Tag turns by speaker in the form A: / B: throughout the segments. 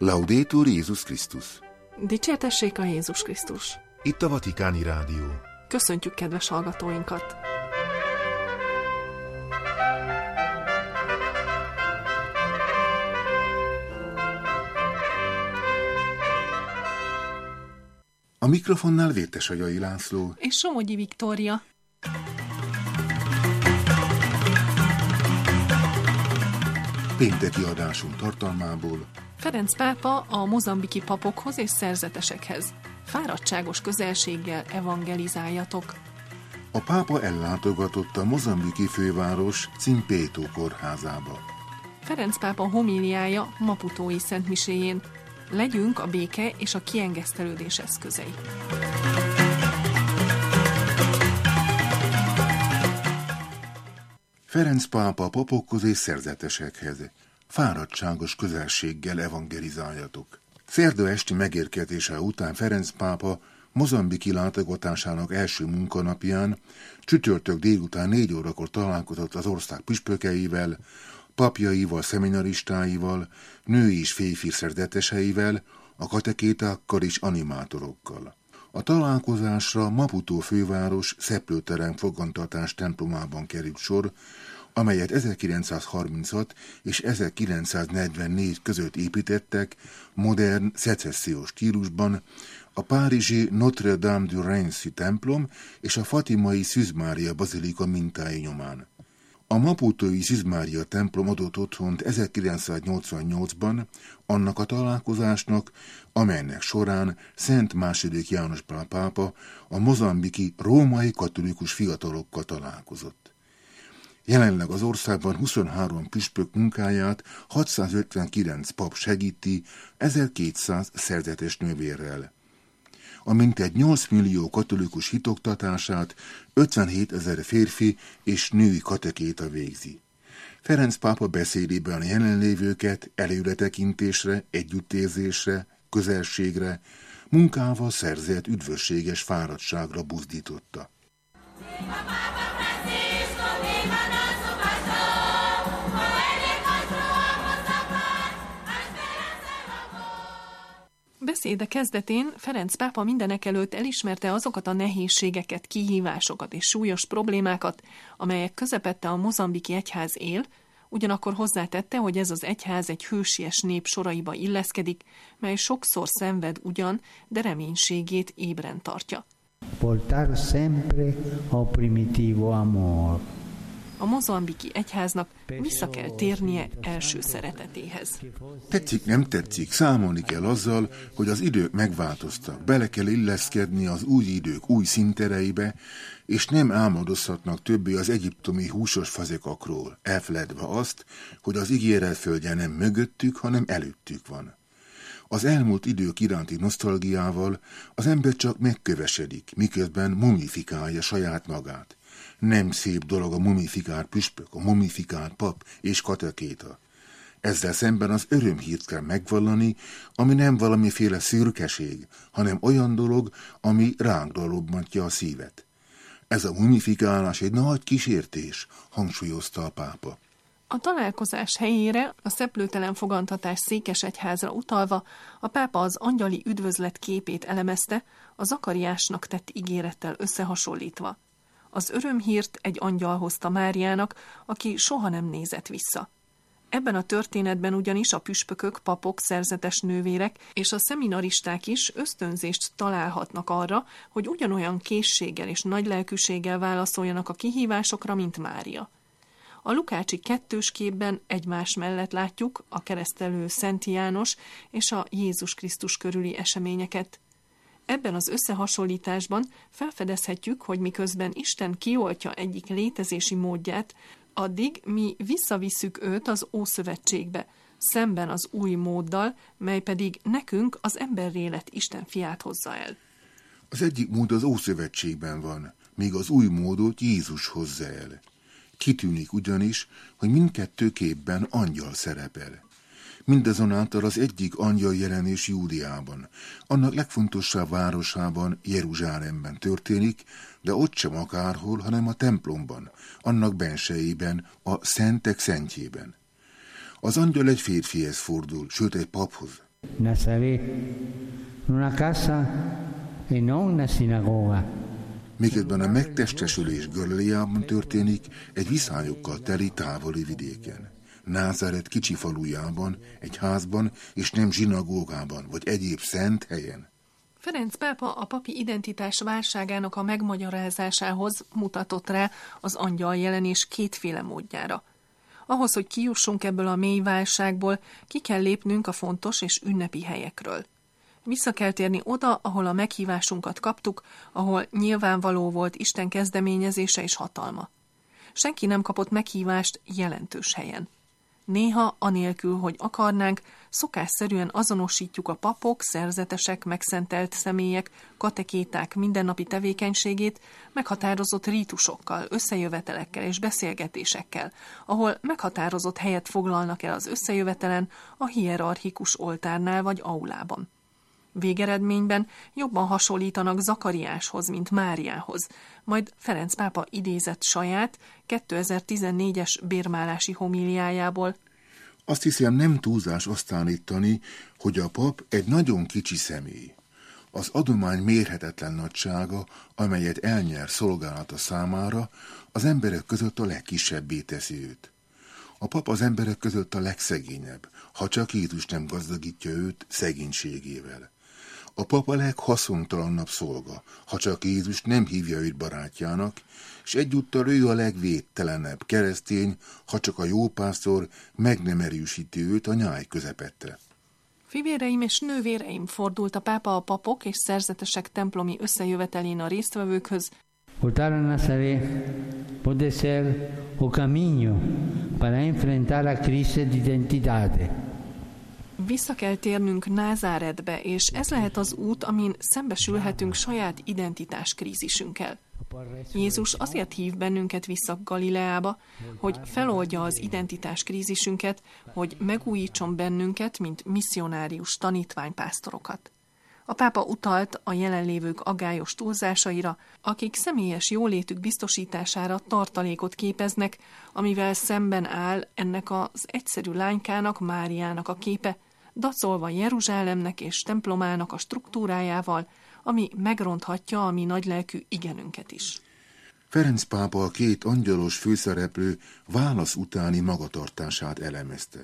A: Laudetur Jézus Krisztus.
B: Dicsértessék a Jézus Krisztus.
A: Itt a Vatikáni Rádió.
B: Köszöntjük kedves hallgatóinkat!
A: A mikrofonnál Vértesajai László
B: és Somogyi Viktória.
A: Pénteki adásunk tartalmából:
B: Ferenc pápa a mozambiki papokhoz és szerzetesekhez. Fáradtságos közelséggel evangelizáljatok.
A: A pápa ellátogatott a mozambiki főváros Zimpétó kórházába.
B: Ferenc pápa homíliája maputói szentmiséjén. Legyünk a béke és a kiengesztelődés eszközei.
A: Ferenc pápa papokhoz és szerzetesekhez. Fáradtságos közelséggel evangelizáljatok. Szerda esti megérkezése után Ferenc pápa mozambiki látogatásának első munkanapján csütörtök délután 4 órakor találkozott az ország püspökeivel, papjaival, szeminaristáival, női és férfi szerzeteseivel, a katekétákkal és animátorokkal. A találkozásra Maputo főváros szeplőtelen fogantatás templomában került sor, amelyet 1936 és 1944 között építettek modern szecessziós stílusban a párizsi Notre-Dame du Reims templom és a fatimai Szűz Mária bazilika mintái nyomán. A maputói Szűz Mária templom adott otthont 1988-ban annak a találkozásnak, amelynek során Szent II. János Pál pápa a mozambiki római katolikus fiatalokkal találkozott. Jelenleg az országban 23 püspök munkáját 659 pap segíti 1200 szerzetes nővérrel. A mintegy 8 millió katolikus hitoktatását 57 000 férfi és női katekéta végzi. Ferenc pápa beszédében a jelenlévőket előretekintésre, együttérzésre, közelségre, munkával szerzett üdvösséges fáradtságra buzdította.
B: Beszéde kezdetén Ferenc pápa mindenekelőtt elismerte azokat a nehézségeket, kihívásokat és súlyos problémákat, amelyek közepette a mozambiki egyház él, ugyanakkor hozzátette, hogy ez az egyház egy hősies nép soraiba illeszkedik, mely sokszor szenved ugyan, de reménységét ébren tartja.
C: Portar sempre ao primitivo amor.
B: A mozambiki egyháznak vissza kell térnie első szeretetéhez.
A: Tetszik, nem tetszik, számolni kell azzal, hogy az idők megváltoztak, bele kell illeszkedni az új idők új színtereibe, és nem álmodozhatnak többé az egyiptomi húsos fazekakról, elfeledve azt, hogy az ígéret földje nem mögöttük, hanem előttük van. Az elmúlt idők iránti nosztalgiával az ember csak megkövesedik, miközben mumifikálja saját magát. Nem szép dolog a mumifikált püspök, a mumifikált pap és katekéta. Ezzel szemben az örömhírt kell megvallani, ami nem valamiféle szürkeség, hanem olyan dolog, ami ránk lobbantja a szívet. Ez a mumifikálás egy nagy kísértés, hangsúlyozta a pápa.
B: A találkozás helyére, a szeplőtelen fogantatás székesegyházra utalva, a pápa az angyali üdvözlet képét elemezte, a Zakariásnak tett ígérettel összehasonlítva. Az örömhírt egy angyal hozta Máriának, aki soha nem nézett vissza. Ebben a történetben ugyanis a püspökök, papok, szerzetes nővérek és a szeminaristák is ösztönzést találhatnak arra, hogy ugyanolyan készséggel és nagy lelkűséggel válaszoljanak a kihívásokra, mint Mária. A lukácsi kettős képben egymás mellett látjuk a keresztelő Szent János és a Jézus Krisztus körüli eseményeket. Ebben az összehasonlításban felfedezhetjük, hogy miközben Isten kioltja egyik létezési módját, addig mi visszavisszük őt az Ószövetségbe, szemben az új móddal, mely pedig nekünk az emberré lett Isten fiát hozza el.
A: Az egyik mód az Ószövetségben van, míg az új módot Jézus hozza el. Kitűnik ugyanis, hogy mindkettő képben angyal szerepel. Mindazonáltal az egyik angyal jelenés Júdeában, annak legfontosabb városában, Jeruzsálemben történik, de ott sem akárhol, hanem a templomban, annak bensejében, a szentek szentjében. Az angyal egy férfihez fordul, sőt egy paphoz.
C: Nazaret, una casa e non una sinagoga.
A: Miközben a megtestesülés Galileában történik, egy viszályokkal teli távoli vidéken. Názáret kicsi falujában, egy házban, és nem zsinagógában, vagy egyéb szent helyen.
B: Ferenc pápa a papi identitás válságának a megmagyarázásához mutatott rá az angyaljelenés kétféle módjára. Ahhoz, hogy kijussunk ebből a mély válságból, ki kell lépnünk a fontos és ünnepi helyekről. Vissza kell térni oda, ahol a meghívásunkat kaptuk, ahol nyilvánvaló volt Isten kezdeményezése és hatalma. Senki nem kapott meghívást jelentős helyen. Néha, anélkül, hogy akarnánk, szokásszerűen azonosítjuk a papok, szerzetesek, megszentelt személyek, katekéták mindennapi tevékenységét meghatározott rítusokkal, összejövetelekkel és beszélgetésekkel, ahol meghatározott helyet foglalnak el az összejövetelen, a hierarchikus oltárnál vagy aulában. Végeredményben jobban hasonlítanak Zakariáshoz, mint Máriához, majd Ferenc pápa idézett saját 2014-es bérmálási homíliájából.
A: Azt hiszem, nem túlzás azt állítani, hogy a pap egy nagyon kicsi személy. Az adomány mérhetetlen nagysága, amelyet elnyer szolgálata számára, az emberek között a legkisebbé teszi őt. A pap az emberek között a legszegényebb, ha csak Jézus nem gazdagítja őt szegénységével. A pap a leghaszontalanabb szolga, ha csak Jézus nem hívja őt barátjának, és egyúttal ő a legvédtelenebb keresztény, ha csak a jópásztor meg nem erősíti őt a nyáj közepette.
B: Fivéreim és nővéreim, fordult a pápa a papok és szerzetesek templomi összejövetelén a résztvevőkhöz.
C: Portare a Nazaret può ser o caminho para enfrentar a crise de identidade.
B: Vissza kell térnünk Názáretbe, és ez lehet az út, amin szembesülhetünk saját identitáskrízisünkkel. Jézus azért hív bennünket vissza Galileába, hogy feloldja az identitáskrízisünket, hogy megújítson bennünket, mint misszionárius tanítványpásztorokat. A pápa utalt a jelenlévők aggályos túlzásaira, akik személyes jólétük biztosítására tartalékot képeznek, amivel szemben áll ennek az egyszerű lánykának, Máriának a képe, dacolva Jeruzsálemnek és templomának a struktúrájával, ami megronthatja a mi nagylelkű igenünket is.
A: Ferenc pápa a két angyalos főszereplő válasz utáni magatartását elemezte.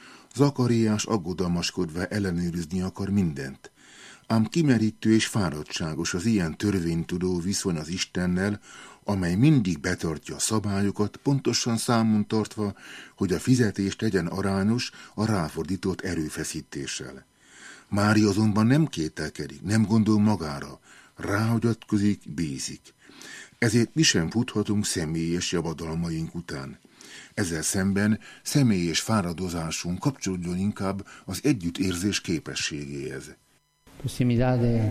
A: Zakariás aggodalmaskodva ellenőrizni akar mindent, ám kimerítő és fáradtságos az ilyen törvénytudó viszony az Istennel, amely mindig betartja a szabályokat, pontosan számon tartva, hogy a fizetés legyen arányos a ráfordított erőfeszítéssel. Mária azonban nem kételkedik, nem gondol magára, ráhagyatkozik, bízik. Ezért mi sem futhatunk személyes javadalmaink után. Ezzel szemben személyes fáradozásunk kapcsolódjon inkább az együttérzés képességéhez.
C: Proximidade,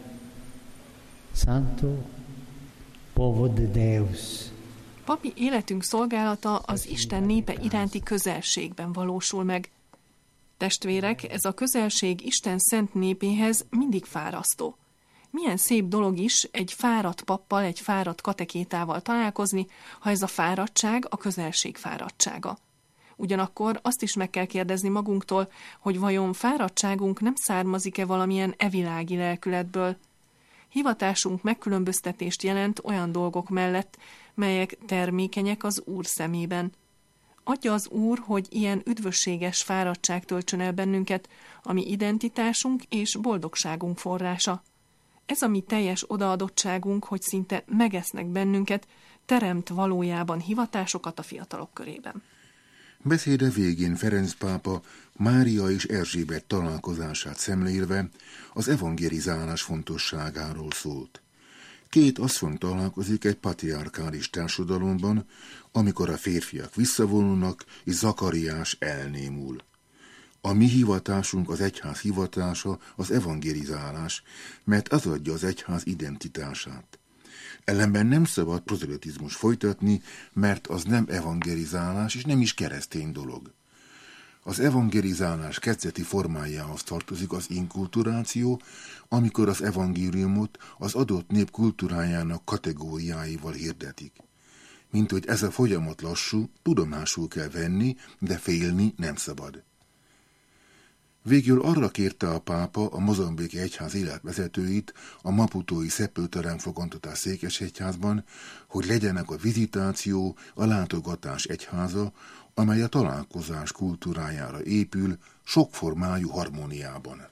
C: Santo povo de Deus.
B: Papi életünk szolgálata az Isten népe iránti közelségben valósul meg. Testvérek, ez a közelség Isten szent népéhez mindig fárasztó. Milyen szép dolog is egy fáradt pappal, egy fáradt katekétával találkozni, ha ez a fáradtság a közelség fáradtsága. Ugyanakkor azt is meg kell kérdezni magunktól, hogy vajon fáradtságunk nem származik-e valamilyen evilági lelkületből. Hivatásunk megkülönböztetést jelent olyan dolgok mellett, melyek termékenyek az Úr szemében. Adja az Úr, hogy ilyen üdvösséges fáradtság töltsön el bennünket, ami identitásunk és boldogságunk forrása. Ez a mi teljes odaadottságunk, hogy szinte megesznek bennünket, teremt valójában hivatásokat a fiatalok körében.
A: Beszéde végén Ferenc pápa Mária és Erzsébet találkozását szemlélve az evangelizálás fontosságáról szólt. Két asszony találkozik egy patriarkális társadalomban, amikor a férfiak visszavonulnak, és Zakariás elnémul. A mi hivatásunk, az egyház hivatása az evangelizálás, mert az adja az egyház identitását. Ellenben nem szabad prozelitizmus folytatni, mert az nem evangelizálás és nem is keresztény dolog. Az evangelizálás kezdeti formájához tartozik az inkulturáció, amikor az evangéliumot az adott nép kultúrájának kategóriáival hirdetik. Mint hogy ez a folyamat lassú, tudomásul kell venni, de félni nem szabad. Végül arra kérte a pápa a mozambiki egyház életvezetőit a maputói szeplőtelen fogantatás székesegyházban, hogy legyenek a vizitáció, a látogatás egyháza, amely a találkozás kultúrájára épül, sokformájú harmóniában.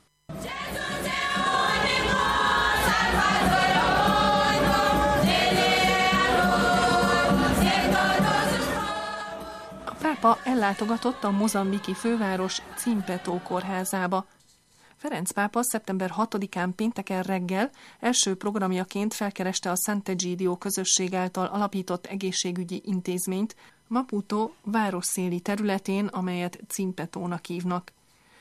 B: A pápa ellátogatott a mozambiki főváros Zimpeto kórházába. Ferenc pápa szeptember 6-án pénteken reggel első programjaként felkereste a Sant'Egidio közösség által alapított egészségügyi intézményt Maputo városszéli területén, amelyet Zimpetónak hívnak.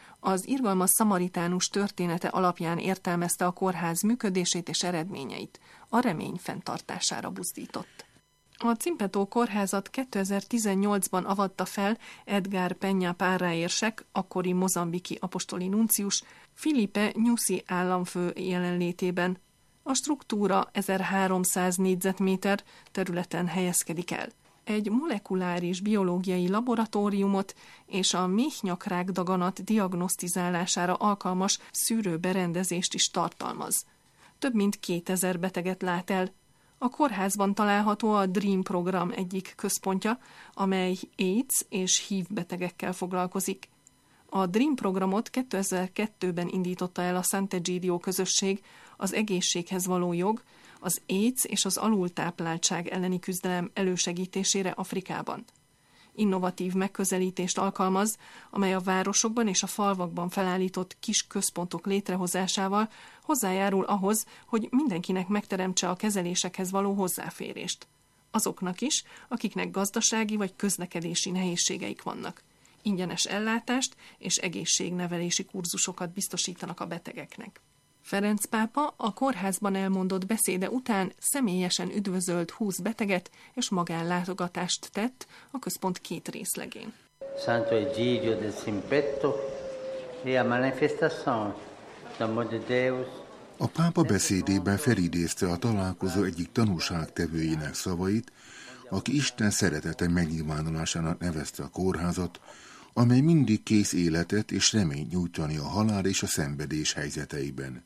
B: Az irgalmas szamaritánus története alapján értelmezte a kórház működését és eredményeit. A remény fenntartására buzdított. A Zimpeto kórházat 2018-ban avatta fel Edgar Peña Parra érsek, akkori mozambiki apostoli nuncius, Filipe Nyusi államfő jelenlétében. A struktúra 1300 négyzetméter területen helyezkedik el. Egy molekuláris biológiai laboratóriumot és a méhnyakrák daganat diagnosztizálására alkalmas szűrőberendezést is tartalmaz. Több mint 2000 beteget lát el. A kórházban található a DREAM program egyik központja, amely AIDS és HIV betegekkel foglalkozik. A DREAM programot 2002-ben indította el a Sant'Egidio közösség az egészséghez való jog, az AIDS és az alultápláltság elleni küzdelem elősegítésére Afrikában. Innovatív megközelítést alkalmaz, amely a városokban és a falvakban felállított kis központok létrehozásával hozzájárul ahhoz, hogy mindenkinek megteremtse a kezelésekhez való hozzáférést. Azoknak is, akiknek gazdasági vagy közlekedési nehézségeik vannak. Ingyenes ellátást és egészségnevelési kurzusokat biztosítanak a betegeknek. Ferenc pápa a kórházban elmondott beszéde után személyesen üdvözölt 20 beteget és magánlátogatást tett a központ 2 részlegén.
D: Sant'Egidio de Zimpeto e a manifestação d'amor de Deus.
A: A pápa beszédében felidézte a találkozó egyik tanúságtevőjének szavait, aki Isten szeretete megnyilvánulásának nevezte a kórházat, amely mindig kész életet és reményt nyújtani a halál és a szenvedés helyzeteiben.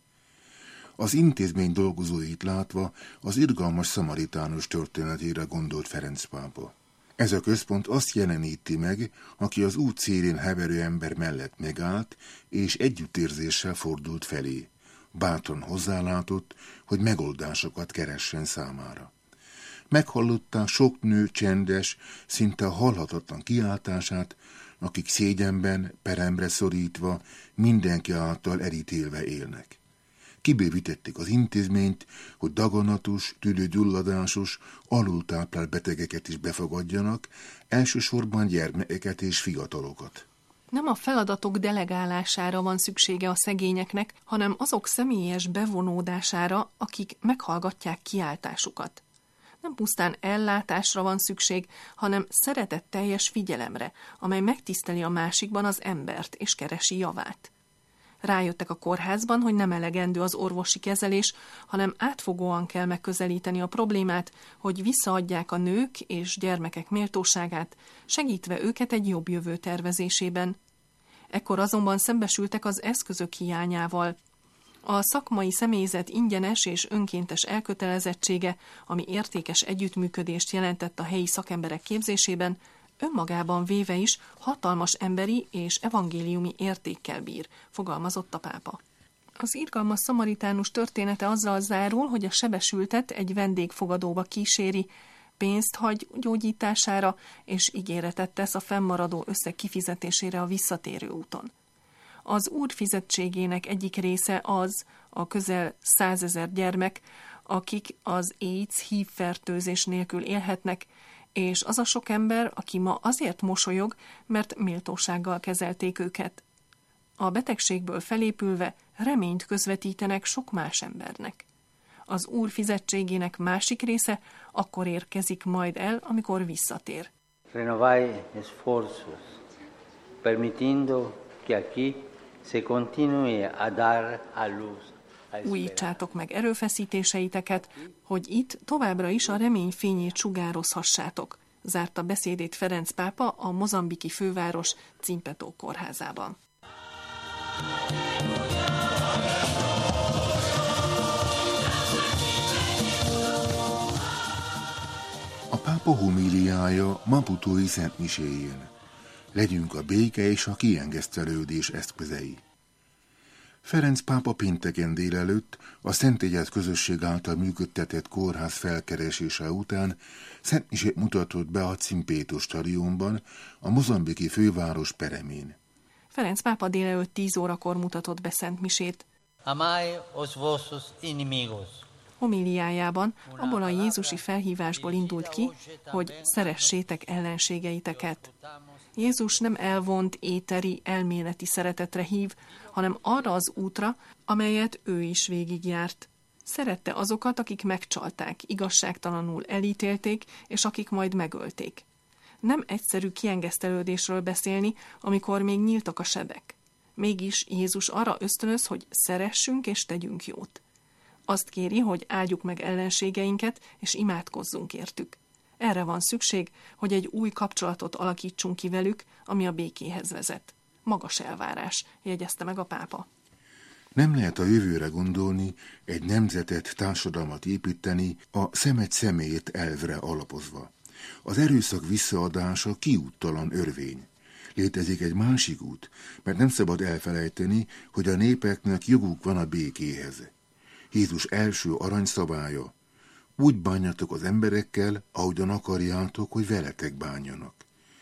A: Az intézmény dolgozóit látva az irgalmas szamaritánus történetére gondolt Ferenc pápa. Ez a központ azt jeleníti meg, aki az út szélén heverő ember mellett megállt, és együttérzéssel fordult felé. Bátran hozzálátott, hogy megoldásokat keressen számára. Meghallották sok nő csendes, szinte halhatatlan kiáltását, akik szégyenben, peremre szorítva, mindenki által elítélve élnek. Kibővítették az intézményt, hogy daganatos, tüdőgyulladásos, alultáplált betegeket is befogadjanak, elsősorban gyermekeket és fiatalokat.
B: Nem a feladatok delegálására van szüksége a szegényeknek, hanem azok személyes bevonódására, akik meghallgatják kiáltásukat. Nem pusztán ellátásra van szükség, hanem szeretetteljes figyelemre, amely megtiszteli a másikban az embert és keresi javát. Rájöttek a kórházban, hogy nem elegendő az orvosi kezelés, hanem átfogóan kell megközelíteni a problémát, hogy visszaadják a nők és gyermekek méltóságát, segítve őket egy jobb jövő tervezésében. Ekkor azonban szembesültek az eszközök hiányával. A szakmai személyzet ingyenes és önkéntes elkötelezettsége, ami értékes együttműködést jelentett a helyi szakemberek képzésében, önmagában véve is hatalmas emberi és evangéliumi értékkel bír, fogalmazott a pápa. Az irgalmas szamaritánus története azzal zárul, hogy a sebesültet egy vendégfogadóba kíséri, pénzt hagy gyógyítására, és ígéretet tesz a fennmaradó összeg kifizetésére a visszatérő úton. Az úr fizetségének egyik része az a közel 100 000 gyermek, akik az AIDS-HIV fertőzés nélkül élhetnek, és az a sok ember, aki ma azért mosolyog, mert méltósággal kezelték őket. A betegségből felépülve reményt közvetítenek sok más embernek. Az úr fizetségének másik része akkor érkezik majd el, amikor visszatér.
D: Renovai esforços, permitindo que aquí se continue a dar a luz.
B: Újítsátok meg erőfeszítéseiteket, hogy itt továbbra is a remény fényét sugározhassátok, zárta beszédét Ferenc pápa a mozambiki főváros Zimpeto kórházában.
A: A pápa homíliája Maputói szentmiséjén. Legyünk a béke és a kiengesztelődés eszközei. Ferenc pápa pénteken délelőtt a Szentegyház közösség által működtetett kórház felkeresése után szentmisét mutatott be a Cimpétó stadionban, a mozambiki főváros peremén.
B: Ferenc pápa délelőtt 10 órakor mutatott be szentmisét.
D: Amai os vossos inimigos.
B: Homíliájában abból a jézusi felhívásból indult ki, hogy szeressétek ellenségeiteket. Jézus nem elvont, éteri, elméleti szeretetre hív, hanem arra az útra, amelyet ő is végigjárt. Szerette azokat, akik megcsalták, igazságtalanul elítélték, és akik majd megölték. Nem egyszerű kiengesztelődésről beszélni, amikor még nyíltak a sebek. Mégis Jézus arra ösztönöz, hogy szeressünk és tegyünk jót. Azt kéri, hogy áldjuk meg ellenségeinket, és imádkozzunk értük. Erre van szükség, hogy egy új kapcsolatot alakítsunk ki velük, ami a békéhez vezet. Magas elvárás, jegyezte meg a pápa.
A: Nem lehet a jövőre gondolni, egy nemzetet, társadalmat építeni a szemet személyét elvre alapozva. Az erőszak visszaadása kiúttalan örvény. Létezik egy másik út, mert nem szabad elfelejteni, hogy a népeknek joguk van a békéhez. Jézus első aranyszabálya: úgy bánjatok az emberekkel, ahogyan akarjátok, hogy veletek bánjanak.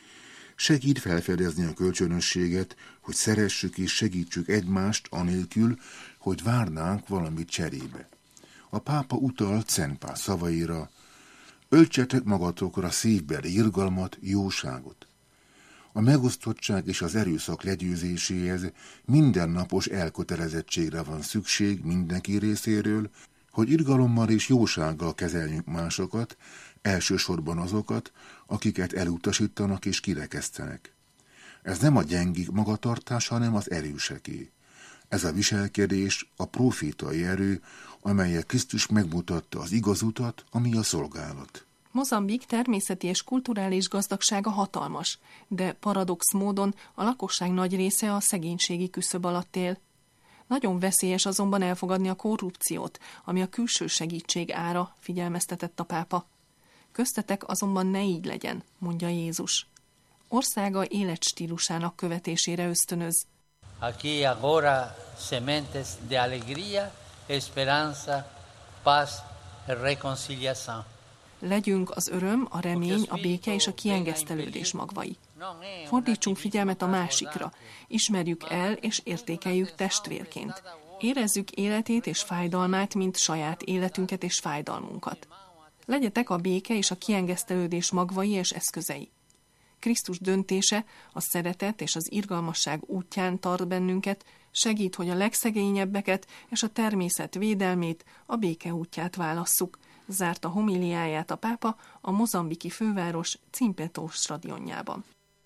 A: Segít felfedezni a kölcsönösséget, hogy szeressük és segítsük egymást anélkül, hogy várnánk valamit cserébe. A pápa utalt Szent Pál szavaira: öltsetek magatokra szívbeli irgalmat, jóságot. A megosztottság és az erőszak legyőzéséhez mindennapos elkötelezettségre van szükség mindenki részéről, hogy irgalommal és jósággal kezeljünk másokat, elsősorban azokat, akiket elutasítanak és kirekesztenek. Ez nem a gyengék magatartása, hanem az erőseké. Ez a viselkedés a profétai erő, amelyet Krisztus megmutatta az igaz utat, ami a szolgálat.
B: Mozambik természeti és kulturális gazdagsága hatalmas, de paradox módon a lakosság nagy része a szegénységi küszöb alatt él. Nagyon veszélyes azonban elfogadni a korrupciót, ami a külső segítség ára, figyelmeztetett a pápa. Köztetek azonban ne így legyen, mondja Jézus. Országa életstílusának követésére ösztönöz.
D: Aquí agora sementes de alegría, esperanza, paz, reconciliación.
B: Legyünk az öröm, a remény, a béke és a kiengesztelődés magvai. Fordítsunk figyelmet a másikra, ismerjük el és értékeljük testvérként. Érezzük életét és fájdalmát, mint saját életünket és fájdalmunkat. Legyetek a béke és a kiengesztelődés magvai és eszközei. Krisztus döntése a szeretet és az irgalmasság útján tart bennünket, segít, hogy a legszegényebbeket és a természet védelmét, a béke útját válasszuk, zárta homíliáját a pápa a mozambiki főváros Cimpétó stadionjában.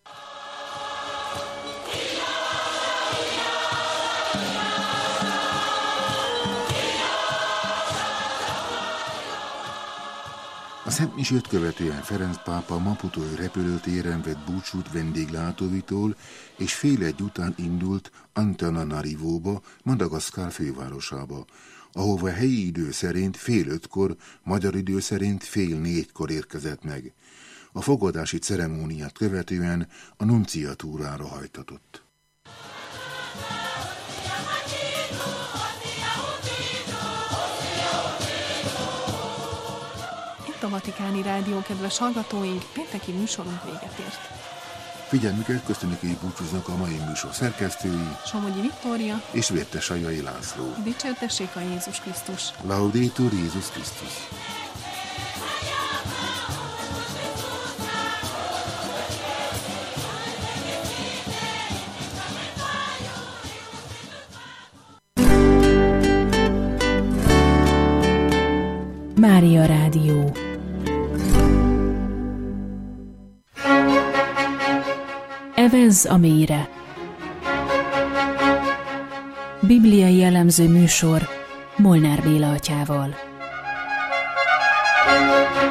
A: A szentmisét követően Ferenc pápa maputói repülőtéren vett búcsút vendéglátóitól, és fél egy után indult Antananarivóba, Madagaszkár fővárosába, ahova helyi idő szerint 4:30, magyar idő szerint 3:30 érkezett meg. A fogadási ceremóniát követően a nunciatúrára hajtatott.
B: Itt a Vatikáni Rádió, kedves hallgatóink, pénteki műsorunk véget ért.
A: Figyelmüket köszönjük, és búcsúznak a mai műsor szerkesztői,
B: Somogyi Viktória
A: és Vértesajai László.
B: Dicsértessék a Jézus Krisztus!
A: Laudetur Jézus Krisztus!
E: Mária Rádió. Evezz a mélyre. Bibliai elemző műsor Molnár Béla atyával.